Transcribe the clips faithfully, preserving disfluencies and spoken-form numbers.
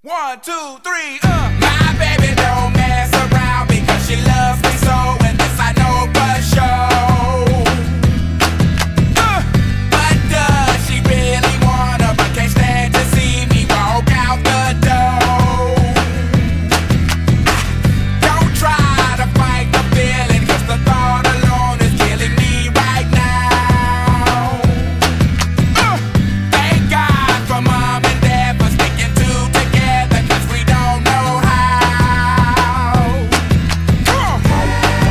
One, two, three, uh. My baby don't mess around because she loves me so, and this I know for sure. Uh. But does she really wanna, but can't stand to see me walk out the door? Don't try to fight the feeling, cause the thought alone is killing me right now. Uh. Thank God for mom and dad for sticking two together, cause we don't know how. Come on.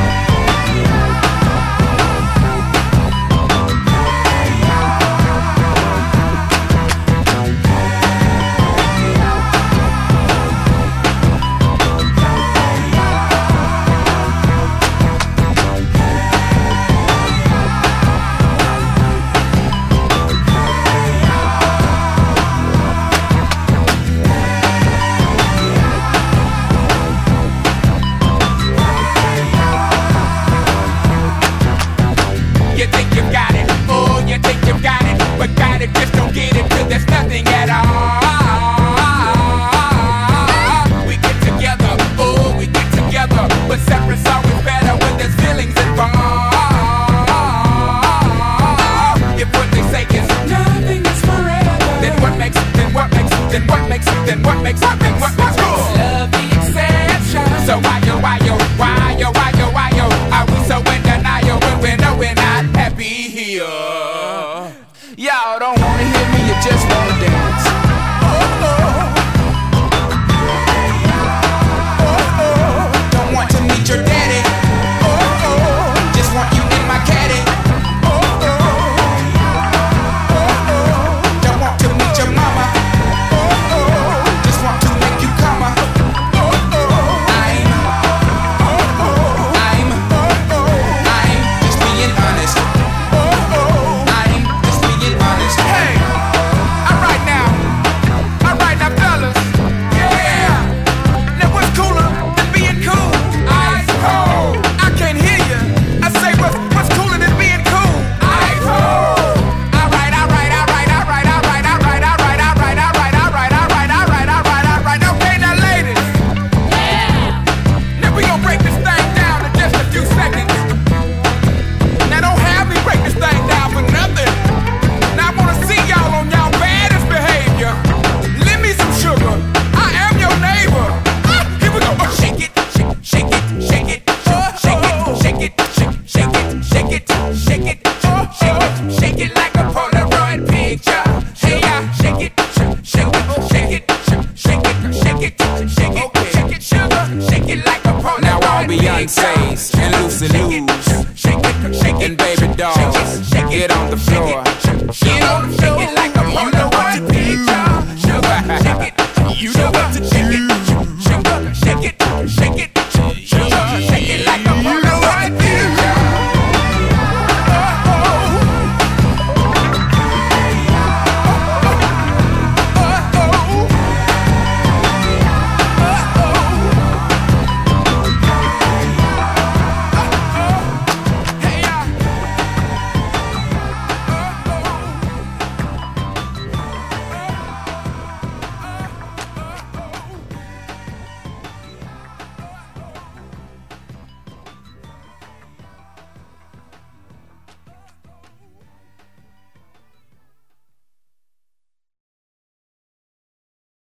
You think you got it, oh, you think you got it, but got it, just don't get it till there's nothing at all. We get together, oh, we get together, but separate's always better when there's feelings involved. If what they say is nothing is forever, then what makes, then what makes, then what makes, then what makes, then what makes love the exception? So why yo, why yo, why yo, why yo, why yo, are we so in denial when we know we're not happy here? Y'all don't wanna hear me, you just wanna dance. Oh, oh. Oh, oh. Don't want to meet your daddy. Oh, oh. Just want you in my caddy. Oh, oh. Oh, oh. Don't want to meet your mama. Oh, oh. Just want to make you come. Oh, oh. I'm, oh, oh. I'm, oh, oh. I'm just being honest. Oh, oh. I'm just being honest. Hey, alright now, alright now, fellas. Yeah. Now what's cooler than being cool? Ice cold. I can't hear you. I say what's what's cooler than being cool? Ice cold. Alright, alright, alright, alright, alright, alright, alright, alright, alright, alright, alright, alright, alright, alright. Okay, now ladies. Yeah. Now we gon' break this thing down in just a few seconds. Now don't have me break this thing down for nothing. Now I wanna see y'all on y'all baddest behavior. Lend me some sugar. I am your neighbor. Ah, here we go. Oh, shake it, shake, shake it, shake it, shake it, shake it, shake, shake it, shake it, shake it, shake it, shake it like a Polaroid picture. Hey, yeah, shake it, shake, shake it, shake it, shake it, shake it, shake it, shake it, sugar, shake it like a Polaroid. Now all Beyonce's and Lucy Lou's shake it, shake it, and baby dolls, get on the floor, get on the floor like a Polaroid picture. Sugar, shake it, you know what to do. Sugar, shake it, shake it, shake it.